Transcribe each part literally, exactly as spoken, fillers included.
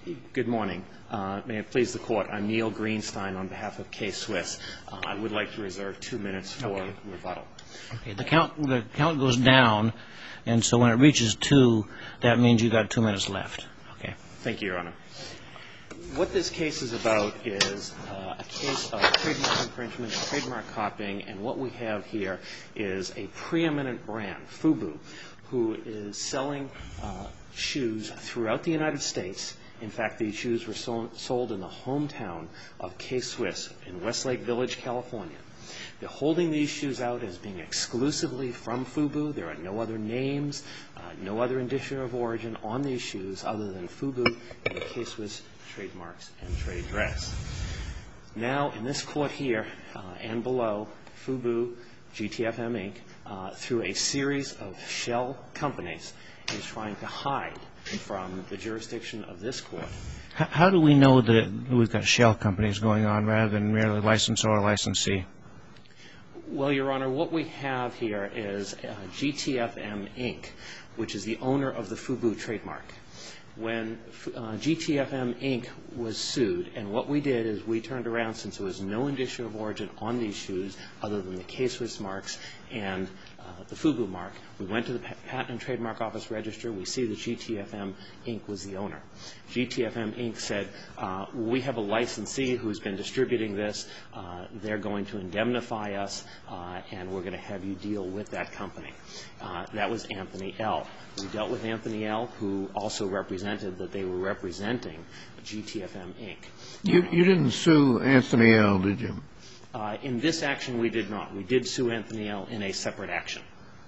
Good morning. Uh, may it please the Court, I'm Neil Greenstein on behalf of K-Swiss. Uh, I would like to reserve two minutes for okay. rebuttal. Okay. The count, the count goes down, and so when it reaches two, that means you've got two minutes left. Okay. Thank you, Your Honor. What this case is about is uh, a case of trademark infringement, trademark copying, and what we have here is a preeminent brand, FUBU, who is selling uh, shoes throughout the United States. In fact, these shoes were sold, sold in the hometown of K-Swiss in Westlake Village, California. They're holding these shoes out as being exclusively from FUBU. There are no other names, uh, no other indicia of origin on these shoes other than FUBU and the K-Swiss trademarks and trade dress. Now, in this court here uh, and below, FUBU, G T F M Incorporated, uh, through a series of shell companies, is trying to hide from the jurisdiction of this court. How do we know that we've got shell companies going on rather than merely licensor or licensee? Well, Your Honor, what we have here is uh, G T F M Incorporated, which is the owner of the FUBU trademark. When uh, G T F M Incorporated was sued, and what we did is we turned around, since there was no indicia of origin on these shoes other than the K-Swiss marks and uh, the FUBU mark, we went to the Patent and Trademark Office Register. We see that G T F M Incorporated was the owner. G T F M Incorporated said, uh, we have a licensee who's been distributing this. Uh, they're going to indemnify us, uh, and we're going to have you deal with that company. Uh, that was Anthony L. We dealt with Anthony L., who also represented that they were representing G T F M Incorporated. You, you didn't sue Anthony L., did you? Uh, in this action, we did not. We did sue Anthony L. in a separate action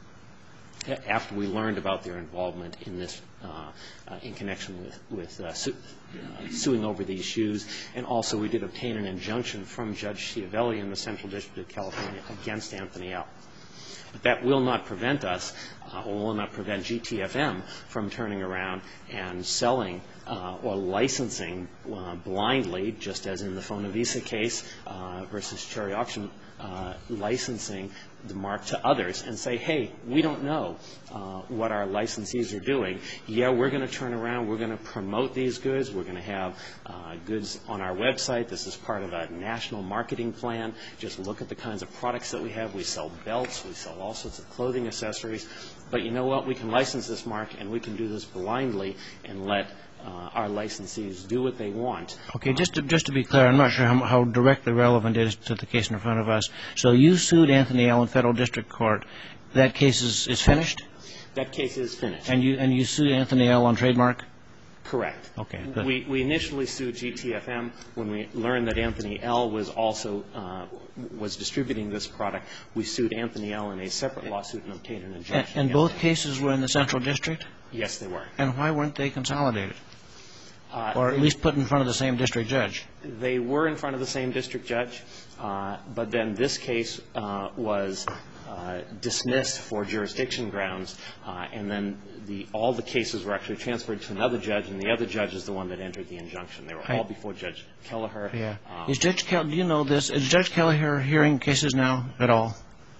after we learned about their involvement in this, uh, uh, in connection with, with uh, su uh, suing over these shoes. And also, we did obtain an injunction from Judge Schiavelli in the Central District of California against Anthony L. But that will not prevent us, uh, or will not prevent G T F M from turning around and selling uh, or licensing uh, blindly, just as in the Fonavisa case uh, versus Cherry Auction, uh, licensing the mark to others and say, hey, we don't know uh, what our licensees are doing. Yeah, we're going to turn around. We're going to promote these goods. We're going to have uh, goods on our website. This is part of a national marketing plan. Just look at the kinds of products that we have. We sell belts. We sell all sorts of clothing accessories. But you know what? We can license this mark, and we can do this blindly and let Uh, our licensees do what they want. Okay, just to, just to be clear, I'm not sure how, how directly relevant it is to the case in front of us. So you sued Anthony L. in federal district court. That case is, is finished? That case is finished. And you, and you sued Anthony L. on trademark? Correct. Okay. We, we initially sued G T F M when we learned that Anthony L. was also uh, was distributing this product. We sued Anthony L. in a separate lawsuit and obtained an injunction. And, and both cases were in the Central District? Yes, they were. And why weren't they consolidated? Uh, or at least put in front of the same district judge? They were in front of the same district judge, uh, but then this case uh, was uh, dismissed for jurisdiction grounds, uh, and then the, all the cases were actually transferred to another judge, and the other judge is the one that entered the injunction. They were all before Judge Kelleher. Yeah. Um, is Judge Kel- do you know this? Is Judge Kelleher hearing cases now at all?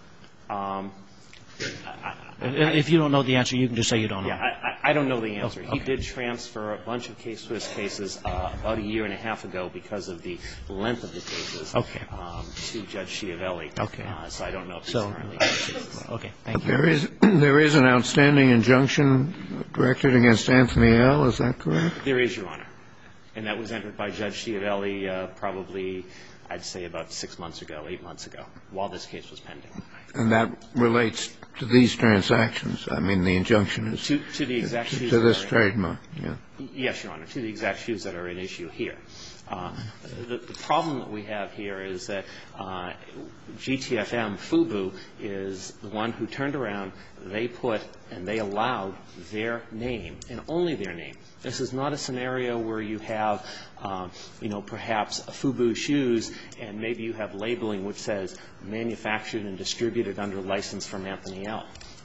Um, I, If you don't know the answer, you can just say you don't know. Yeah, I, I don't know the answer. Oh, okay. He did transfer a bunch of K-Swiss cases uh, about a year and a half ago because of the length of the cases okay. um, to Judge Schiavelli. Okay. Uh, so I don't know if he's so, currently uh, okay, thank you. There is, there is an outstanding injunction directed against Anthony L., is that correct? There is, Your Honor. And that was entered by Judge Schiavelli uh, probably, I'd say, about six months ago, eight months ago, while this case was pending. And that relates to these transactions. I mean, the injunction is to, to the exact to, shoes to this that are trademark. Yeah. Yes, Your Honor, to the exact shoes that are at issue here. Uh, the, the problem that we have here is that uh, G T F M, FUBU, is the one who turned around, they put, and they allowed their name, and only their name. This is not a scenario where you have, uh, you know, perhaps a FUBU shoes, and maybe you have labeling which says manufactured and distributed under license from Anthony L.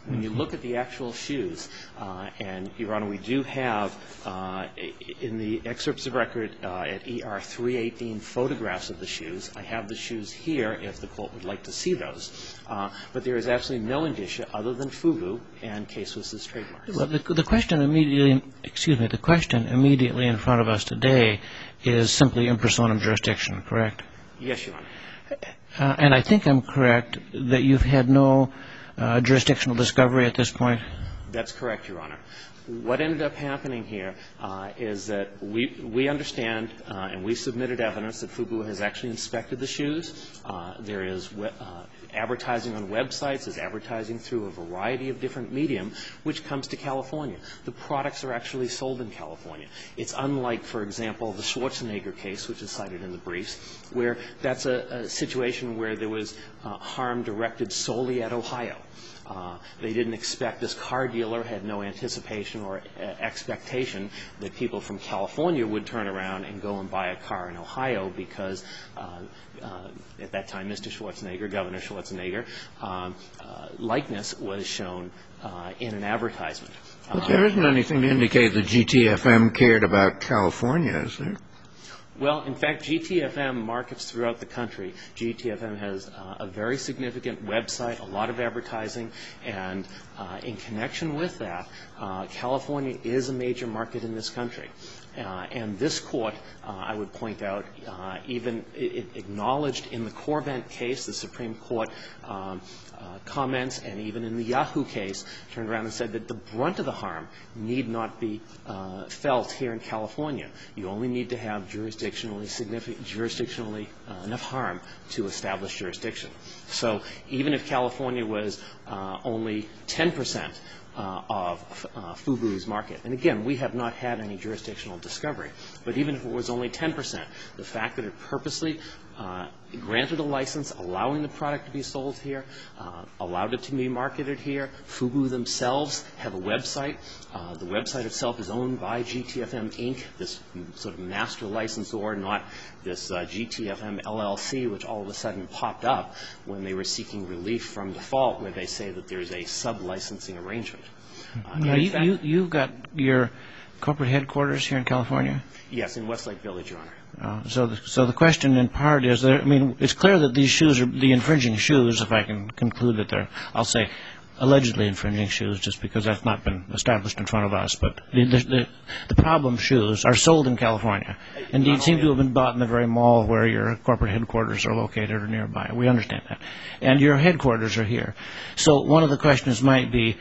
When you look at the actual shoes, uh, and, Your Honor, we do have uh, in the excerpts of record uh, at E R three eighteen photographs of the shoes. I have the shoes here if the Court would like to see those. Uh, but there is absolutely no indicia other than FUBU and K-Swiss's trademarks. Well, the, the question immediately, excuse me, the question immediately in front of us today is simply in personam jurisdiction, correct? Yes, Your Honor. Uh, and I think I'm correct that you've had no uh, jurisdictional discovery at this point? That's correct, Your Honor. What ended up happening here uh, is that we we understand uh, and we submitted evidence that FUBU has actually inspected the shoes. Uh, there is we, uh, advertising on websites, there's advertising through a variety of different medium, which comes to California. The products are actually sold in California. It's unlike, for example, the Schwarzenegger case, which is cited in the briefs, where that's a, a situation where there was uh, harm directed solely at Ohio. Uh, they didn't expect, this car dealer had no anticipation or uh, expectation that people from California would turn around and go and buy a car in Ohio because uh, uh, at that time Mister Schwarzenegger, Governor Schwarzenegger, um, uh, likeness was shown uh, in an advertisement. But there isn't anything to indicate that G T F M cared about California, is there? Well, in fact, G T F M markets throughout the country. G T F M has uh, a very significant website, a lot of advertising, and uh, in connection with that, uh, California is a major market in this country. Uh, and this court, uh, I would point out, uh, even it, it acknowledged in the Corvent case, the Supreme Court um, uh, comments, and even in the Yahoo case, turned around and said that the brunt of the harm need not be uh, felt here in California. You only need to have jurisdictionally significant, jurisdictionally uh, enough harm to establish jurisdiction. So even if California was uh, only ten percent Uh, of uh, FUBU's market. And again, we have not had any jurisdictional discovery. But even if it was only ten percent, the fact that it purposely uh, granted a license, allowing the product to be sold here, uh, allowed it to be marketed here, FUBU themselves have a website. Uh, the website itself is owned by G T F M Incorporated, this sort of master licensor, not this uh, G T F M L L C, which all of a sudden popped up when they were seeking relief from default, where they say that there's a sub-licensing arrangement. Uh, now, you, fact, you, you've got your corporate headquarters here in California? Yes, in Westlake Village, Your Honor. Uh, so, the, so the question in part is, that, I mean, it's clear that these shoes are the infringing shoes, if I can conclude that they're, I'll say, allegedly infringing shoes, just because that's not been established in front of us. But the, the, the problem shoes are sold in California. Indeed, seem to have been bought in the very mall where your corporate headquarters are located or nearby. We understand that. And your headquarters are here. So one of the questions might be,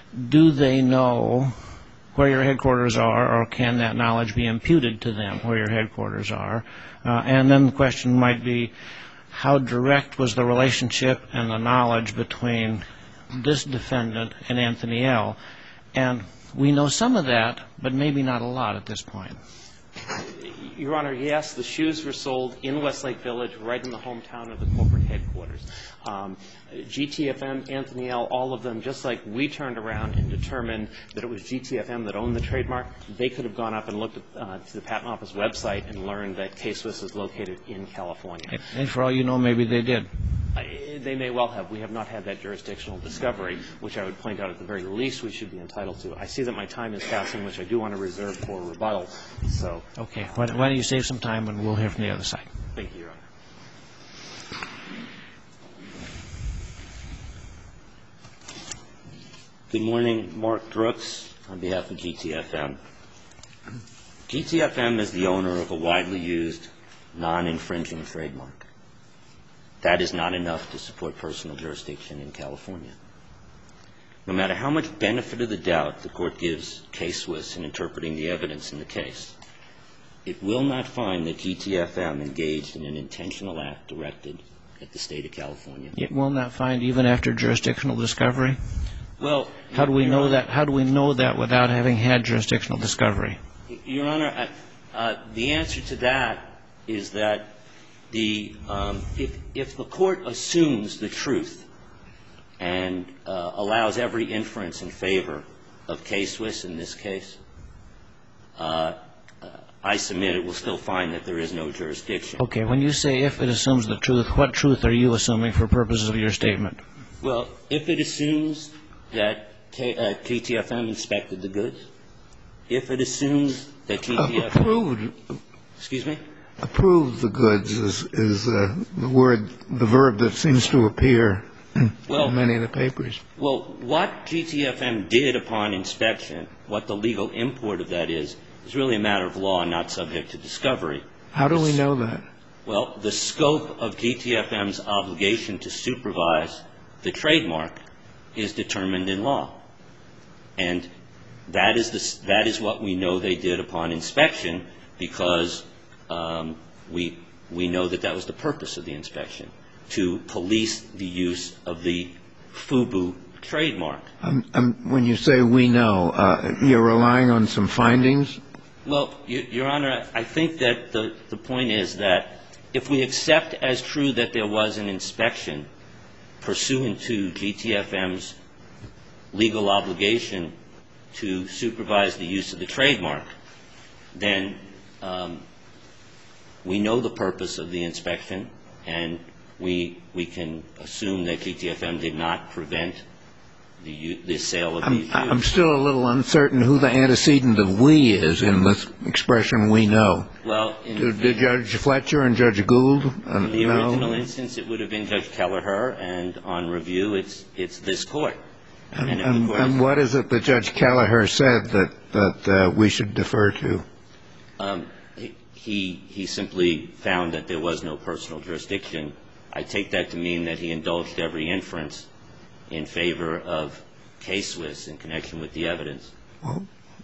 do they know where your headquarters are, or can that knowledge be imputed to them where your headquarters are? Uh, and then the question might be, how direct was the relationship and the knowledge between this defendant and Anthony L.? And we know some of that, but maybe not a lot at this point. Your Honor, yes, the shoes were sold in Westlake Village, right in the hometown of the corporate headquarters. Um, G T F M, Anthony L., all of them, just like we turned around and determined that it was G T F M that owned the trademark, they could have gone up and looked at uh, to the Patent Office website and learned that K-Swiss is located in California. And for all you know, maybe they did. Uh, they may well have. We have not had that jurisdictional discovery, which I would point out at the very least we should be entitled to. I see that my time is passing, which I do want to reserve for rebuttal. So. Okay. Why, why don't you save some time and we'll hear from the other side. Thank you, Your Honor. Good morning. Mark Brooks on behalf of G T F M. G T F M is the owner of a widely used, non-infringing trademark. That is not enough to support personal jurisdiction in California. No matter how much benefit of the doubt the Court gives K-Swiss in interpreting the evidence in the case, it will not find that G T F M engaged in an intentional act directed at the State of California. It will not find even after jurisdictional discovery? Well, how do we Your know Honor, that? How do we know that without having had jurisdictional discovery? Your Honor, uh, the answer to that is that the um, if if the Court assumes the truth and uh, allows every inference in favor of K-Swiss in this case, uh, uh, I submit it will still find that there is no jurisdiction. Okay. When you say if it assumes the truth, what truth are you assuming for purposes of your statement? Well, if it assumes that K, uh, G T F M inspected the goods, if it assumes that G T F M... Approved. Excuse me? Approved the goods is, is uh, the word, the verb that seems to appear well, in many of the papers. Well, what G T F M did upon inspection, what the legal import of that is, is really a matter of law and not subject to discovery. How do we know that? Well, the scope of G T F M's obligation to supervise the trademark is determined in law. And that is, the, that is what we know they did upon inspection, because um, we, we know that that was the purpose of the inspection, to police the use of the FUBU trademark. Um, um, when you say we know, uh, you're relying on some findings? Well, Your Honor, I think that the, the point is that if we accept as true that there was an inspection pursuant to G T F M's legal obligation to supervise the use of the trademark, then um, we know the purpose of the inspection, and we, we can assume that G T F M did not prevent the, the sale of I'm, these shoes. I'm still a little uncertain who the antecedent of we is in this expression we know. Well, in did, did Judge Fletcher and Judge Gould uh, in the know? original instance, it would have been Judge Kelleher, and on review, it's, it's this court. And, and, and, court and what is it that Judge Kelleher said that, that uh, we should defer to? Um, he, he simply found that there was no personal jurisdiction. I take that to mean that he indulged every inference in favor of K-Swiss in connection with the evidence. Well,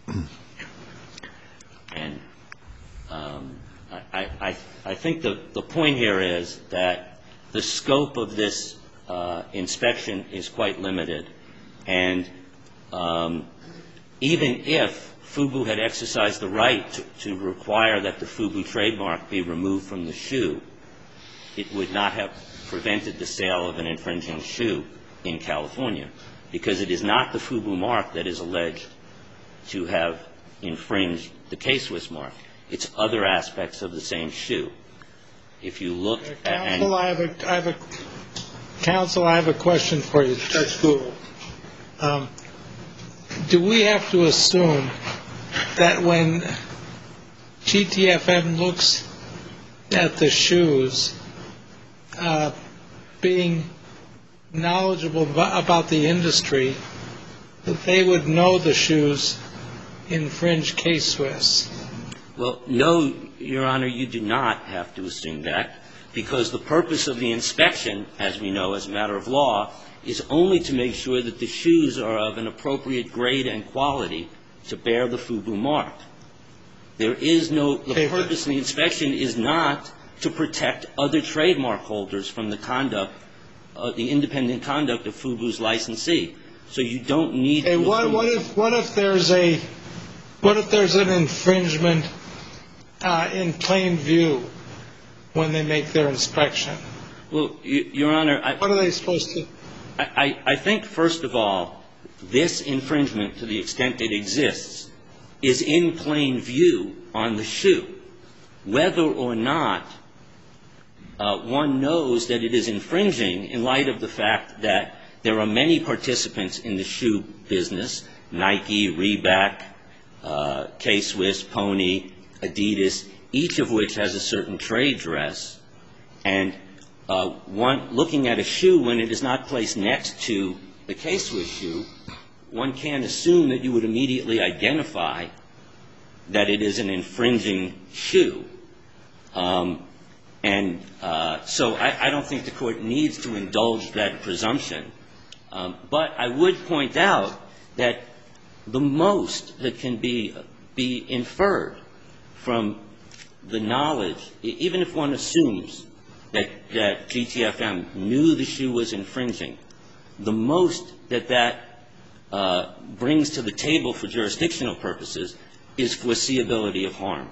and um, I, I, I think the, the point here is that the scope of this uh, inspection is quite limited. And um, even if FUBU had exercised the right to, to require that the FUBU trademark be removed from the shoe, it would not have prevented the sale of an infringing shoe in California, because it is not the FUBU mark that is alleged to have infringed the K-Swiss mark. It's other aspects of the same shoe. If you look uh, at... Counsel, I have a, I have a, Counsel, I have a question for you, Judge Gould. Um, do we have to assume that when G T F M looks at the shoes, uh, being knowledgeable about the industry, that they would know the shoes infringe K-Swiss? Well, no, Your Honor, you do not have to assume that, because the purpose of the inspection, as we know as a matter of law, is only to make sure that the shoes are of an appropriate grade and quality to bear the FUBU mark. There is no, the purpose of the inspection is not to protect other trademark holders from the conduct, uh, the independent conduct of FUBU's licensee. So you don't need hey, to... What, what, if, what if there's a, what if there's an infringement uh, in plain view when they make their inspection? Well, Your Honor... I, what are they supposed to... I, I think, first of all, this infringement, to the extent it exists, is in plain view on the shoe. Whether or not uh, one knows that it is infringing in light of the fact that there are many participants in the shoe business, Nike, Reebok, uh, K-Swiss, Pony, Adidas, each of which has a certain trade dress, and uh, one looking at a shoe when it is not placed next to the K-Swiss shoe, one can't assume that you would immediately identify that it is an infringing shoe. Um, and uh, so I, I don't think the Court needs to indulge that presumption. Um, but I would point out that the most that can be, be inferred from the knowledge, even if one assumes that, that G T F M knew the shoe was infringing, the most that that uh, brings to the table for jurisdictional purposes is foreseeability of harm.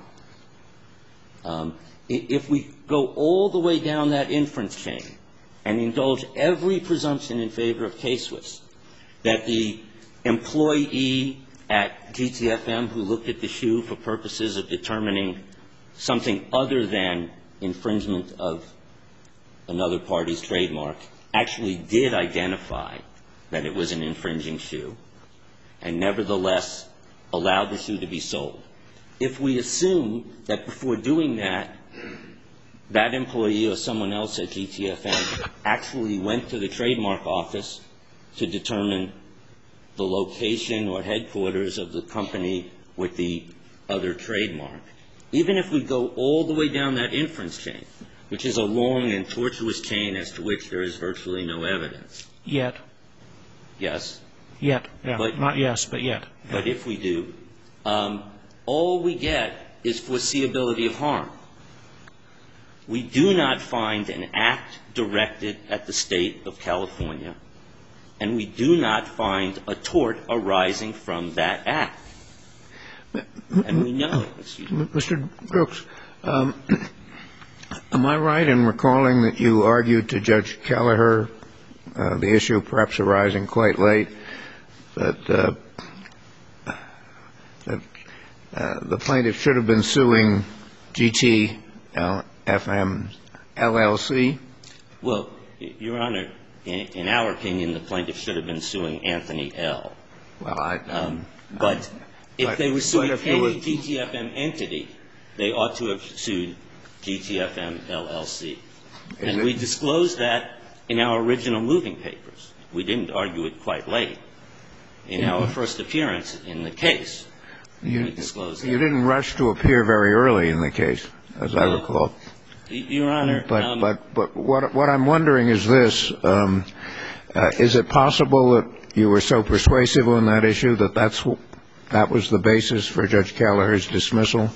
Um, if we go all the way down that inference chain and indulge every presumption in favor of K-Swiss, that the employee at G T F M who looked at the shoe for purposes of determining something other than infringement of another party's trademark actually did identify that it was an infringing shoe and nevertheless allowed the shoe to be sold. If we assume that before doing that, that employee or someone else at G T F M actually went to the trademark office to determine the location or headquarters of the company with the other trademark, even if we go all the way down that inference chain, which is a long and tortuous chain as to which there is virtually no evidence. Yet. Yes. Yet. Yeah. But, Not yes, but yet. But if we do, um, all we get is foreseeability of harm. We do not find an act directed at the state of California, and we do not find a tort arising from that act. And we know. Excuse me. Mister Brooks, um, am I right in recalling that you argued to Judge Kelleher, uh, the issue perhaps arising quite late, that, uh, that uh, the plaintiff should have been suing G T F M L L C? Well, Your Honor, in, in our opinion, the plaintiff should have been suing Anthony L. Well, I... Um, but if but, they were suing any were, G T F M entity, they ought to have sued G T F M L L C. And we disclosed that in our original moving papers. We didn't argue it quite late. In our first appearance in the case, you, we disclosed that. You didn't rush to appear very early in the case, as I recall. Your Honor. But, um, but, but what, what I'm wondering is this. Um, uh, is it possible that you were so persuasive on that issue that that's, that was the basis for Judge Kelleher's dismissal?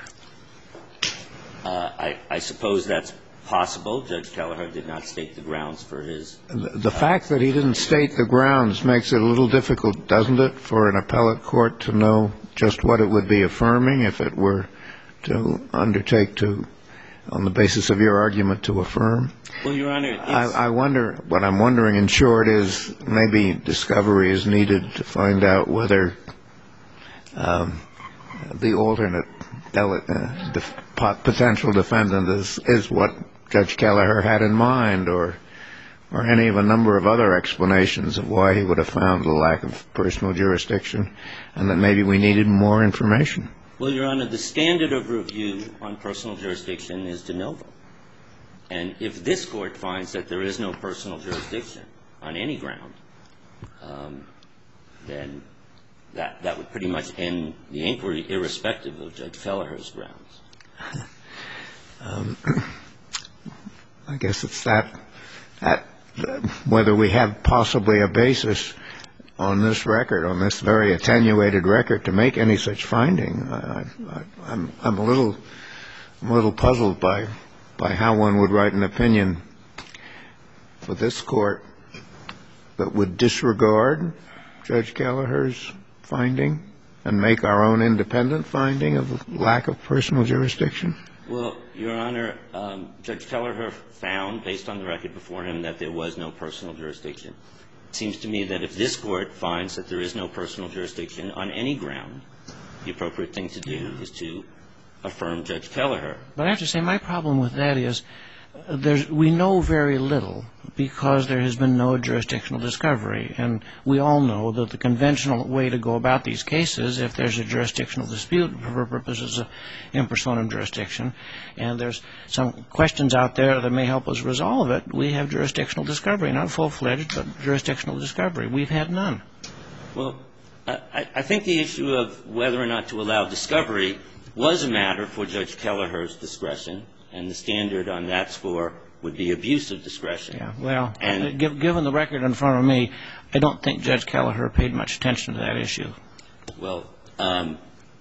Uh, I, I suppose that's possible. Judge Kelleher did not state the grounds for his... The, the fact that he didn't state the grounds makes it a little difficult, doesn't it, for an appellate court to know just what it would be affirming if it were to undertake to, on the basis of your argument, to affirm? Well, Your Honor, it's... I, I wonder, what I'm wondering in short is maybe discovery is needed to find out whether um, the alternate uh, def, potential defendant is, is what Judge Kelleher had in mind, or or any of a number of other explanations of why he would have found a lack of personal jurisdiction, and that maybe we needed more information. Well, Your Honor, the standard of review on personal jurisdiction is de novo. And if this Court finds that there is no personal jurisdiction on any ground, um, then that, that would pretty much end the inquiry irrespective of Judge Kelleher's grounds. Um, I guess it's that, that whether we have possibly a basis on this record, on this very attenuated record, to make any such finding. I, I, I'm, I'm a little, I'm a little puzzled by, by how one would write an opinion for this Court that would disregard Judge Kelleher's finding and make our own independent finding of lack of personal jurisdiction. Well, Your Honor, um, Judge Kelleher found, based on the record before him, that there was no personal jurisdiction. It seems to me that if this Court finds that there is no personal jurisdiction on any ground, the appropriate thing to do is to affirm Judge Kelleher. But I have to say, my problem with that is there's, we know very little because there has been no jurisdictional discovery. And we all know that the conventional way to go about these cases, if there's a jurisdictional dispute for purposes of in personam jurisdiction, and there's some questions out there that may help us resolve it, we have jurisdictional discovery, not full-fledged, but jurisdictional discovery. We've had none. Well, I, I think the issue of whether or not to allow discovery was a matter for Judge Kelleher's discretion, and the standard on that score would be abuse of discretion. Yeah, well, and given the record in front of me, I don't think Judge Kelleher paid much attention to that issue. Well, um,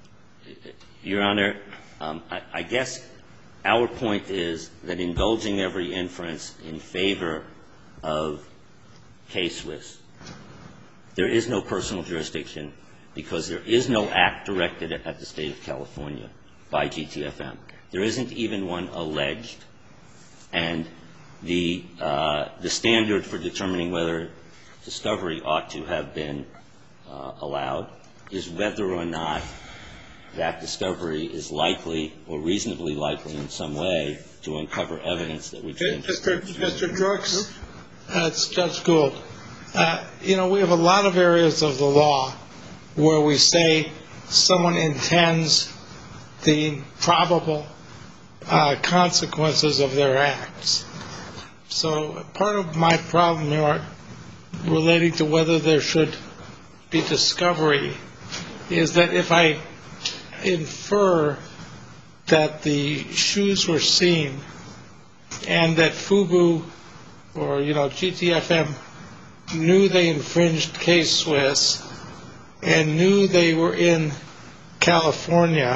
Your Honor, um, I, I guess our point is that indulging every inference in favor of K-Swiss, there is no personal jurisdiction because there is no act directed at the State of California by G T F M. There isn't even one alleged. And the, uh, the standard for determining whether discovery ought to have been uh, allowed is whether or not that discovery is likely or reasonably likely in some way to uncover evidence that would change. Mister Mister Drooks, uh, it's Judge Gould. uh, you know, we have a lot of areas of the law where we say someone intends the probable uh, consequences of their acts. So part of my problem here relating to whether there should be discovery is that if I infer that the shoes were seen and that FUBU or, you know, G T F M knew they infringed K-Swiss and knew they were in California,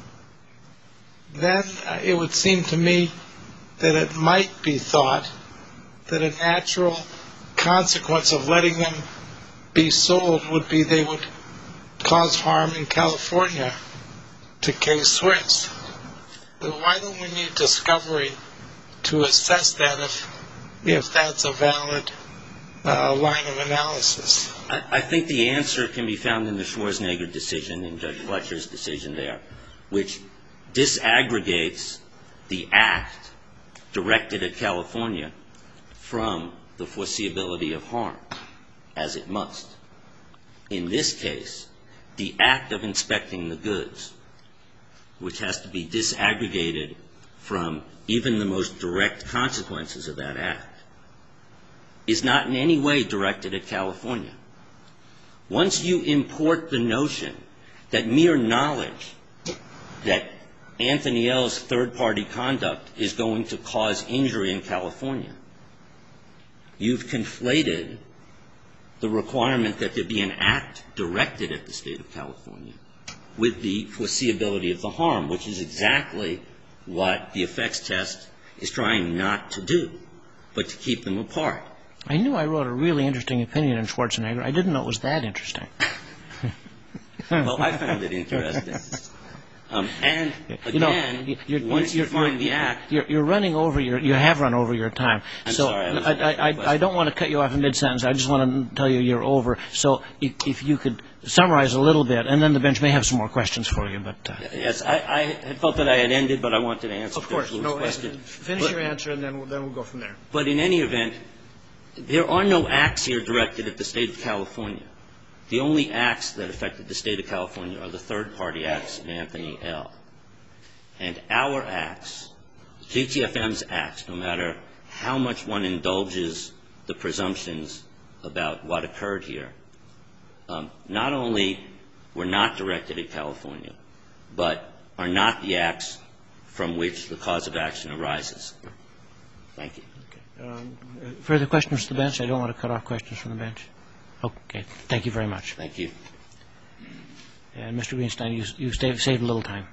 then it would seem to me that it might be thought that a natural consequence of letting them be sold would be they would cause harm in California to K-Swiss. Why don't we need discovery to assess that if, if that's a valid uh, line of analysis? I, I think the answer can be found in the Schwarzenegger decision, in Judge Fletcher's decision there, which disaggregates the act directed at California from the foreseeability of harm, as it must. In this case, the act of inspecting the goods, which has to be disaggregated from even the most direct consequences of that act, is not in any way directed at California. Once you import the notion that mere knowledge that Anthony L's third-party conduct is going to cause injury in California, you've conflated the requirement that there be an act directed at the state of California with the foreseeability of the harm, which is exactly what the effects test is trying not to do, but to keep them apart. I knew I wrote a really interesting opinion in Schwarzenegger. I didn't know it was that interesting. Well, I found it interesting. Um, and again, you know, you're, once you're, you find you're, the act, you're, you're running over your, you have run over your time. I'm so sorry, I was- I, I, I, I don't want to cut you off in mid-sentence. I just want to tell you you're over. So if, if you could summarize a little bit, and then the bench may have some more questions for you. But uh, yes, I, I had felt that I had ended, but I wanted to answer of course, Judge no, Lewis' question. finish But- your answer, and then we'll, then we'll go from there. But in any event, there are no acts here directed at the state of California. The only acts that affected the state of California are the third-party acts of Anthony L. And our acts, G T F M's acts, no matter how much one indulges the presumptions about what occurred here, um, not only were not directed at California, but are not the acts from which the cause of action arises. Thank you. Okay. Um, further questions from the bench? I don't want to cut off questions from the bench. Okay. Thank you very much. Thank you. And Mister Greenstein, you, you saved, saved a little time.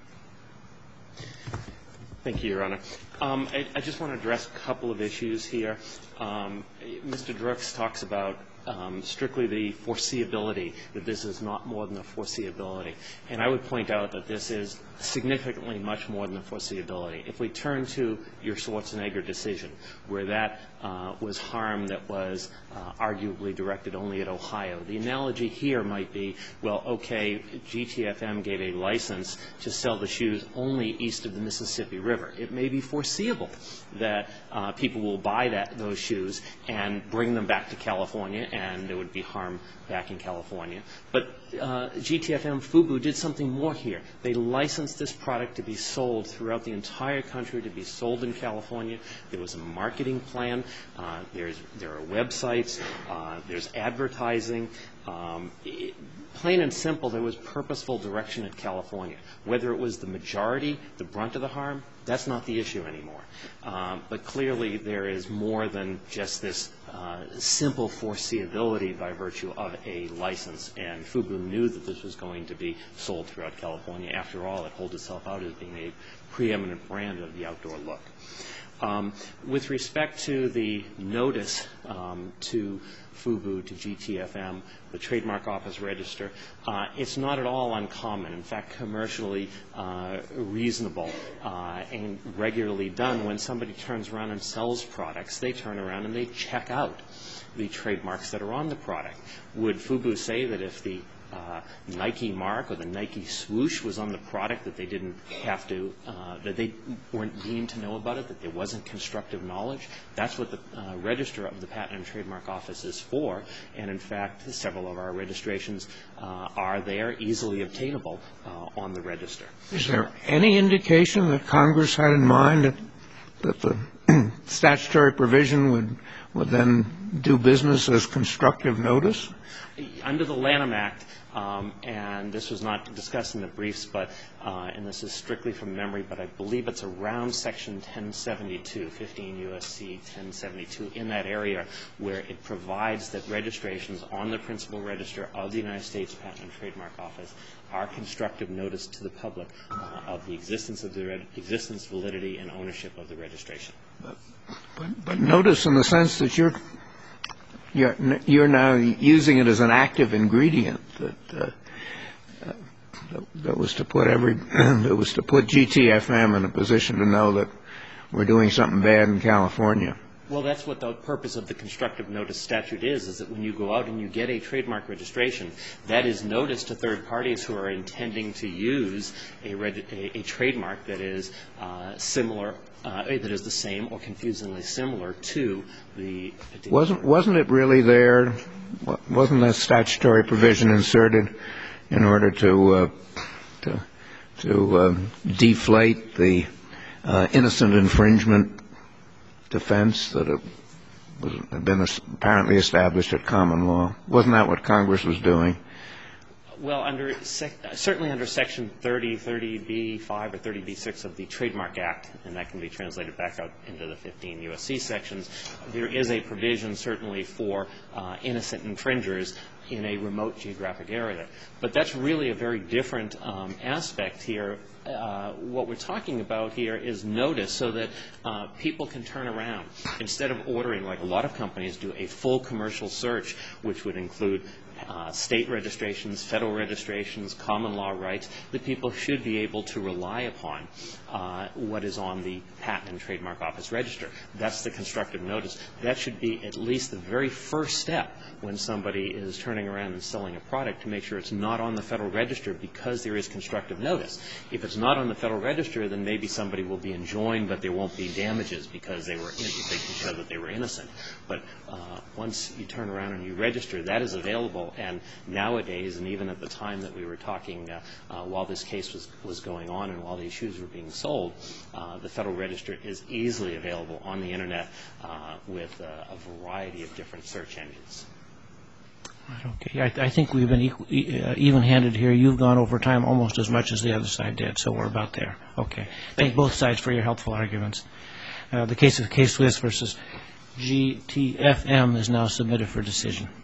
Thank you, Your Honor. Um, I, I just want to address a couple of issues here. Um, Mister Drooks talks about um, strictly the foreseeability, that this is not more than a foreseeability. And I would point out that this is significantly much more than a foreseeability. If we turn to your Schwarzenegger decision, where that uh, was harm that was uh, arguably directed only at Ohio, the analogy here might be, well, okay, G T F M gave a license to sell the shoes only east of the Mississippi River. It may be foreseeable that uh, people will buy that, those shoes and bring them back to California, and there would be harm back in California. But uh, G T F M FUBU did something more here. They licensed this product to be sold throughout the entire country, to be sold in California. There was a marketing plan. Uh, there's, there are websites. Uh, there's advertising. Um, it, plain and simple, there was purposeful direction at California. Whether it was the majority, the brunt of the harm, that's not the issue anymore. Um, but clearly there is more than just this uh, simple foreseeability by virtue of a license. And FUBU knew that this was going to be sold throughout California. After all, it holds itself out as being a preeminent brand of the outdoor look. Um, with respect to the notice um, to FUBU, to G T F M, the Trademark Office Register, uh, it's not at all uncommon, in fact commercially uh, reasonable uh, and regularly done. When somebody turns around and sells products, they turn around and they check out the trademarks that are on the product. Would FUBU say that if the uh, Nike mark or the Nike swoosh was on the product, that they didn't have to, uh, that they weren't deemed to know about it, that there wasn't constructive knowledge. That's what the uh, register of the Patent and Trademark Office is for. And in fact, several of our registrations uh, are there, easily obtainable uh, on the register. Is there any indication that Congress had in mind that, that the statutory provision would would then do business as constructive notice? Under the Lanham Act, um, and this was not discussed in the briefs, but uh, and this is strictly from memory, but I believe it's around Section ten seventy-two, fifteen U S C ten seventy-two, in that area where it provides that registrations on the principal register of the United States Patent and Trademark Office are constructive notice to the public uh, of the existence of the re- existence, validity, and ownership of the registration. But, but, but notice in the sense that you're you're you're now using it as an active ingredient that uh, uh, that, that was to put every that was to put G T F M in a position to know that we're doing something bad in California. Well, that's what the purpose of the constructive notice statute is, is that when you go out and you get a trademark registration, that is notice to third parties who are intending to use a, reg- a, a trademark that is uh, similar, uh, that is the same or confusingly similar to the particular. Wasn't, wasn't it really there, wasn't that statutory provision inserted in order to, uh, to, to uh, deflate the uh, innocent infringement defense that it was, had been apparently established at common law? Wasn't that what Congress was doing? Well, under sec- certainly under Section thirty, thirty B five or thirty B six of the Trademark Act, and that can be translated back out into the fifteen U S C sections, there is a provision certainly for uh, innocent infringers in a remote geographic area. But that's really a very different um, aspect here. Uh, what we're talking about here is notice so that uh, people can turn around. Instead of ordering, like a lot of companies do, a full commercial search, which would include uh, state registrations, federal registrations, common law rights, that people should be able to rely upon uh, what is on the Patent and Trademark Office register. That's the constructive notice. That should be at least the very first step when somebody is turning around and selling a product, to make sure it's not on the Federal Register because there is constructive notice. If it's not on the Federal Register, then maybe somebody will be enjoined, but there won't be damages because they were in, they can show that they were innocent. But uh, once you turn around and you register, that is available. And nowadays, and even at the time that we were talking, uh, uh, while this case was was going on and while these shoes were being sold, uh, the Federal Register is easily available on the Internet uh, with uh, a variety of different search engines. Okay. I, I think we've been equal, uh, even-handed here. You've gone over time almost as much as the other side did, so we're about there. Okay. Thank both sides for your helpful arguments. Uh, the case of K-Swiss versus G T F M is now submitted for decision.